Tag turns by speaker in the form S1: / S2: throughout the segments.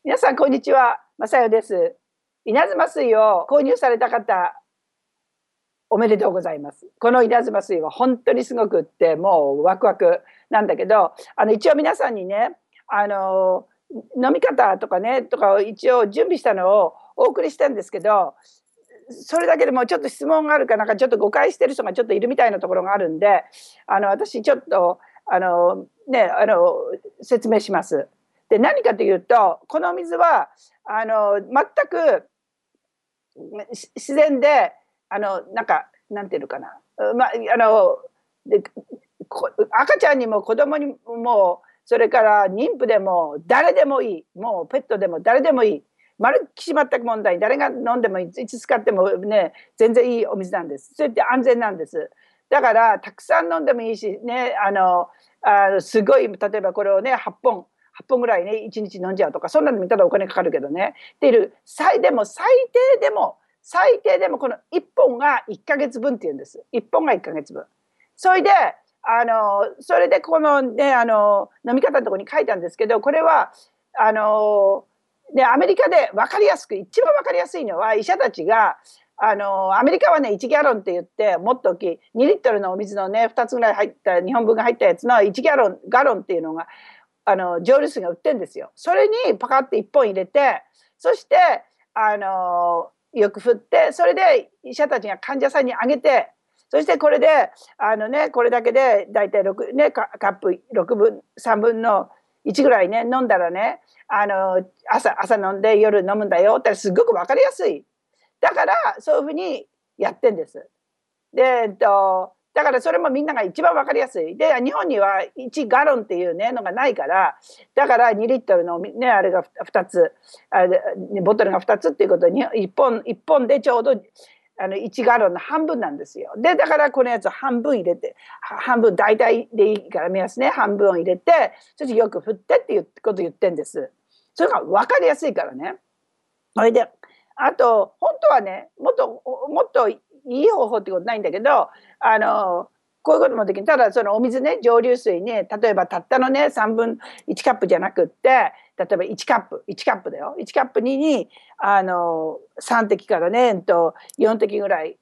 S1: 皆さん、こんにちは。まさよです。稲妻水を購入された方、おめでとうございます。この稲妻水は本当にすごくって、もうワクワクなんだけど、一応皆さんにね、飲み方とかね、とかを一応準備したのをお送りしたんですけど、それだけでもちょっと質問があるかなんかちょっと誤解してる人がちょっといるみたいなところがあるんで、私ちょっと、説明します。で、何かというと、この水は、全く自然で、なんていうのかな。で、赤ちゃんにも子供にも、それから妊婦でも誰でもいい。もうペットでも誰でもいい。まるっきし全く問題。誰が飲んでもいつ使ってもね、全然いいお水なんです。それって安全なんです。だから、たくさん飲んでもいいし、ね、すごい、例えばこれをね、8本ぐらいね、1日飲んじゃうとか、そんなの見たらお金かかるけどね。でも最低でもこの1本が1ヶ月分っていうんです。1本が1ヶ月分。それで、それでこのね、飲み方のところに書いたんですけど、これは、ね、アメリカで分かりやすく、一番分かりやすいのは、医者たちが、アメリカはね、1ギャロンって言って、もっと大きい、2リットルのお水のね、2つぐらい入った、2本分が入ったやつの1ガロンっていうのが、蒸留水が売ってるんですよ。それにパカって1本入れて、そして、よく振って、それで医者たちが患者さんにあげて、そしてこれで、これだけで大体6、ね、カップ6分、3分の1ぐらいね、飲んだらね、朝飲んで夜飲むんだよってすごく分かりやすい。だから、そういうふうにやってんです。で、だからそれもみんなが一番分かりやすい。で、日本には1ガロンっていうね、のがないから、だから2リットルのね、あれが2つ、ボトルが2つっていうことに、1本でちょうど、1ガロンの半分なんですよ。で、だからこのやつを半分入れて、半分大体でいいから目安ね、半分を入れて、そしてよく振ってっていうことを言ってんです。それが分かりやすいからね。それで、あと、本当はね、もっといい方法ってことないんだけど、こういうこともできる。ただ、そのお水ね、蒸留水ね、例えばたったのね、3分1カップじゃなくって、例えば1カップだよ。1カップに、3滴からね、4滴ぐらい、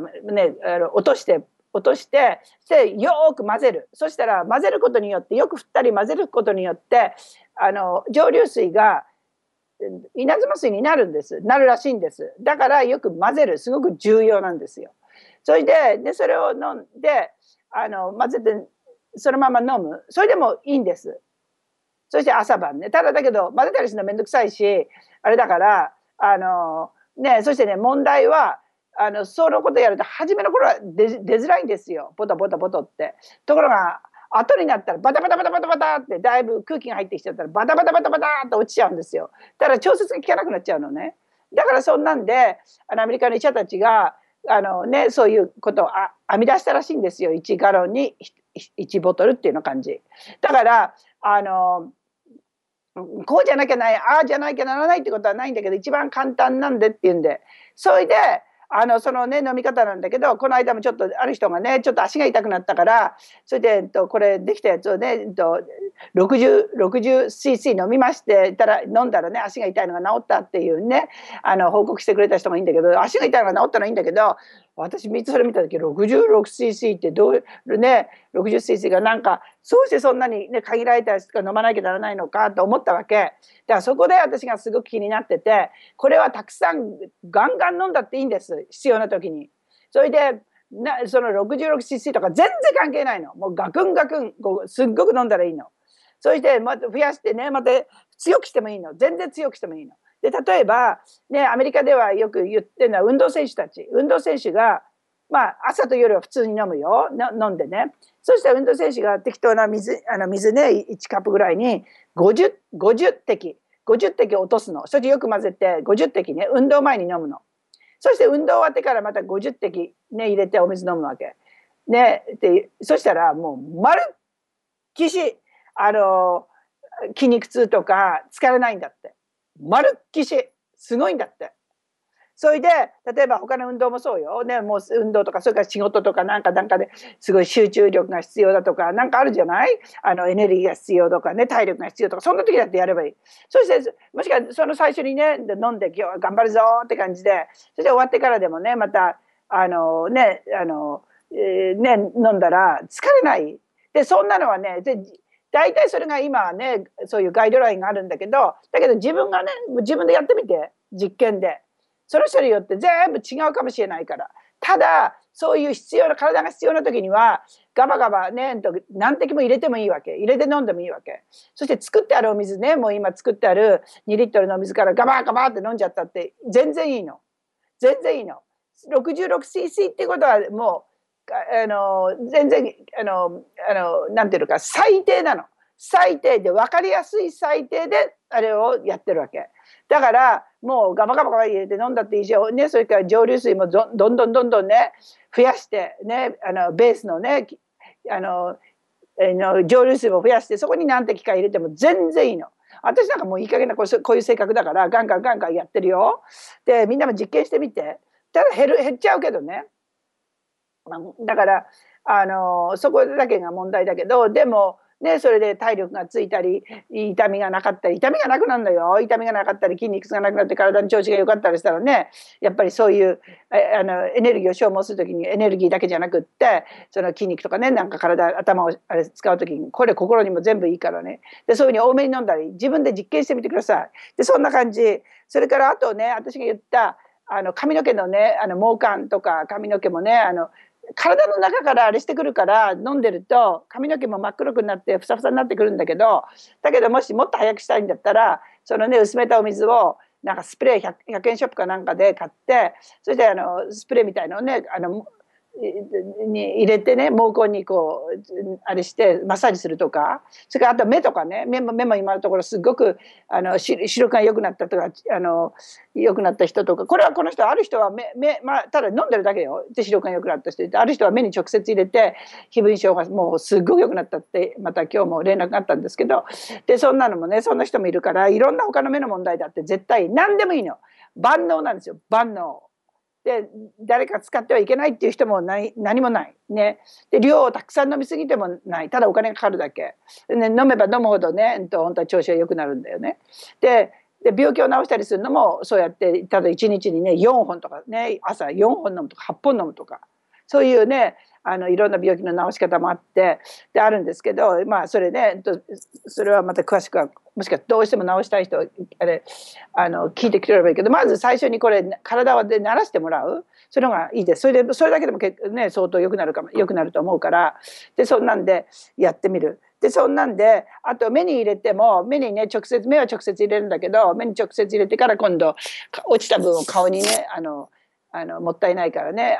S1: 落として、で、よく混ぜる。そしたら、混ぜることによって、よく振ったり混ぜることによって、蒸留水が、稲妻水になるんです。なるらしいんです。だからよく混ぜる。すごく重要なんですよ。それで、それを飲んで、混ぜて、そのまま飲む。それでもいいんです。そして朝晩ね。ただだけど、混ぜたりするのめんどくさいし、あれだから、そしてね、問題は、そのことやると、初めの頃は出づらいんですよ。ポタポタポタって。ところが、後になったらバタバタバタバタバタってだいぶ空気が入ってきちゃったらバタバタバタバタって落ちちゃうんですよ。だから調節が効かなくなっちゃうのね。だからそんなんでアメリカの医者たちがそういうことを編み出したらしいんですよ。1ガロンに1ボトルっていうの感じ。だからこうじゃなきゃない、ああじゃなきゃならないってことはないんだけど、一番簡単なんでっていうんで、それで、そのね、飲み方なんだけど、この間もちょっとある人がね、ちょっと足が痛くなったから、それで、これできたやつをね、60cc 飲みまして飲んだらね、足が痛いのが治ったっていうね、報告してくれた人がいいんだけど、足が痛いのが治ったのはいいんだけど、私それ見た時 66cc ってどうね、60cc がなんかそうしてそんなにね限られたやつしか飲まなきゃならないのかと思ったわけ。だからそこで私がすごく気になってて、これはたくさんガンガン飲んだっていいんです、必要な時に。それでその 66cc とか全然関係ないの。もうガクンガクンすっごく飲んだらいいの。そしてまた増やしてね、また強くしてもいいの。全然強くしてもいいの。で、例えば、ね、アメリカではよく言ってるのは運動選手が、まあ、朝と夜は普通に飲むよ。飲んでね。そしたら運動選手が適当な水ね、1カップぐらいに50滴落とすの。そしてよく混ぜて、50滴ね、運動前に飲むの。そして運動終わってからまた50滴ね、入れてお水飲むわけ。ね、そしたらもう、まるっきし、筋肉痛とか疲れないんだって。まるっきし、すごいんだって。 それで例えば他の運動もそうよ、ね、もう運動とかそれから仕事とかなんかですごい集中力が必要だとかなんかあるじゃない、エネルギーが必要とかね、体力が必要とか、そんな時だってやればいい。そしてもしかその最初にね飲んで今日は頑張るぞって感じで、そして終わってからでもねまた飲んだら疲れない。でそんなのはね大体それが今はねそういうガイドラインがあるんだけど、だけど自分がね自分でやってみて実験で、その人によって全部違うかもしれないから。ただそういう体が必要な時にはガバガバね何滴も入れてもいいわけ、入れて飲んでもいいわけ。そして作ってあるお水ね、もう今作ってある2リットルの水からガバガバって飲んじゃったって全然いいの、全然いいの。66cc ってことはもう全然なんていうのか最低なの。最低で分かりやすい最低であれをやってるわけだから、もうガバガバガバ入れて飲んだっていいしね、それから蒸留水もどんどんどんどんね増やしてね、ベースのね蒸留水も増やしてそこに何滴か入れても全然いいの。私なんかもういい加減なこういう性格だからガンガンガンガンやってるよ。でみんなも実験してみて。ただ減っちゃうけどね。だからそこだけが問題だけど、でもねそれで体力がついたり痛みがなかったり、痛みがなくなるのよ。痛みがなかったり筋肉がなくなって体の調子が良かったりしたらね、やっぱりそういうエネルギーを消耗する時にエネルギーだけじゃなくって、その筋肉とかねなんか頭を使う時にこれ心にも全部いいからね。でそういうふうに多めに飲んだり自分で実験してみてください。でそんな感じ。それからあとね私が言った髪の毛のね毛管とか髪の毛もね体の中からあれしてくるから飲んでると髪の毛も真っ黒くなってふさふさになってくるんだけど、もしもっと早くしたいんだったらそのね薄めたお水をなんかスプレー 100円ショップかなんかで買って、そしてスプレーみたいのをねに入れてね毛根にこうあれしてマッサージするとか、それからあと目とかね、目も今のところすごく視力が良くなったとか良くなった人とか、これはこの人ある人はまあ、ただ飲んでるだけよで視力が良くなった人いて、ある人は目に直接入れて皮膚症がもうすっごく良くなったってまた今日も連絡があったんですけど、でそんなのもねそんな人もいるから、いろんな他の目の問題だって絶対何でもいいの。万能なんですよ、万能。で誰か使ってはいけないっていう人も何もないね。で量をたくさん飲みすぎてもない、ただお金がかかるだけで、ね、飲めば飲むほどね本当は調子が良くなるんだよね。で病気を治したりするのもそうやって、ただ1日にね4本とかね、朝4本飲むとか8本飲むとか、そういうねいろんな病気の治し方もあってであるんですけど、まあそれねそれはまた詳しくはもしかどうしても治したい人は聞いてくれればいいけど、まず最初にこれ体で慣らしてもらう、それがいいです。それだけでもね相当良くなると思うから、でそんなんでやってみる。でそんなんであと目に入れても目にね目は直接入れるんだけど、目に直接入れてから今度落ちた分を顔にねもったいないからね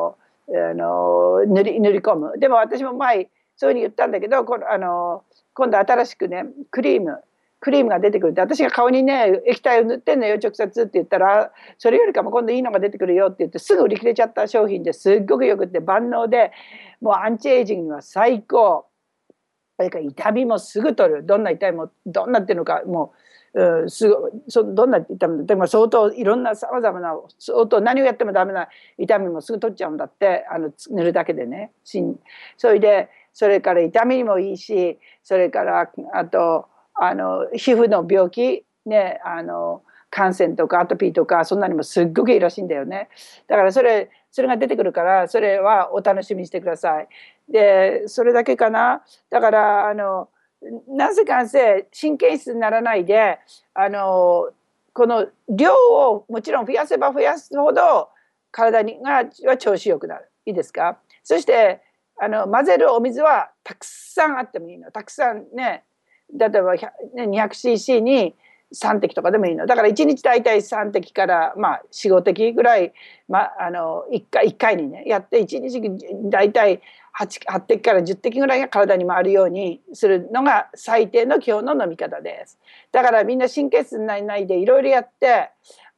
S1: 塗り込む。でも私も前そういうふうに言ったんだけど今度新しくねクリームが出てくるって、私が顔にね液体を塗ってんのよ直接って言ったら、それよりかも今度いいのが出てくるよって言ってすぐ売り切れちゃった商品ですっごくよくって万能で、もうアンチエイジングには最高。それから痛みもすぐ取る。どんな痛みもどんなっていうのかもう、どんな痛みでも相当いろんなさまざまな相当何をやってもダメな痛みもすぐ取っちゃうんだって塗るだけでね。それから痛みにもいいし、それからあと皮膚の病気ね感染とかアトピーとかそんなにもすっごくいいらしいんだよね。だからそれが出てくるからそれはお楽しみにしてください。でそれだけかな。だからなぜかんせ神経質にならないでこの量をもちろん増やせば増やすほど体は調子よくなる。いいですか。そして混ぜるお水はたくさんあってもいいの。たくさんね、例えば 200cc に3滴とかでもいいの。だから1日大体3滴からまあ45滴ぐらい、1回にねやって1日大体8滴から10滴ぐらいが体に回るようにするのが最低の基本の飲み方です。だからみんな神経質にならないでいろいろやって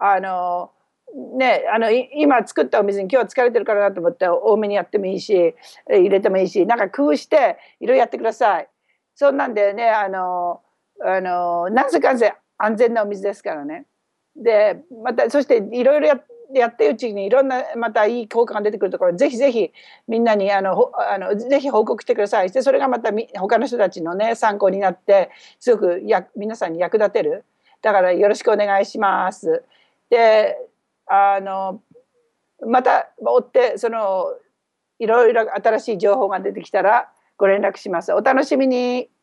S1: 今作ったお水に今日は疲れてるからなと思って多めにやってもいいし入れてもいいし、なんか工夫していろいろやってください。そんなんでねなんせかんせ安全なお水ですからね。でまたそしていろいろやってるうちにいろんなまたいい効果が出てくるところ、ぜひぜひみんなにぜひ報告してください。でそれがまた他の人たちのね参考になってすごく皆さんに役立てる。だからよろしくお願いします。でまた追っていろいろ新しい情報が出てきたらご連絡します。お楽しみに。